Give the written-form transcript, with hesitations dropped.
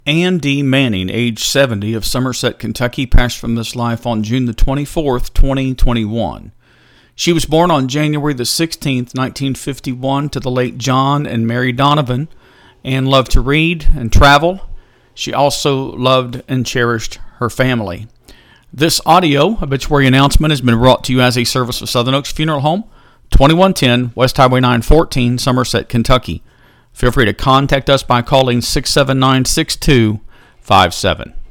Ann D. Manning, age 70, of Somerset, Kentucky, passed from this life on June the 24th, 2021. She was born on January the 16th, 1951, to the late John and Mary Donovan, and loved to read and travel. She also loved and cherished her family. This audio obituary announcement has been brought to you as a service of Southern Oaks Funeral Home, 2110 West Highway 914, Somerset, Kentucky. Feel free to contact us by calling 679-6257.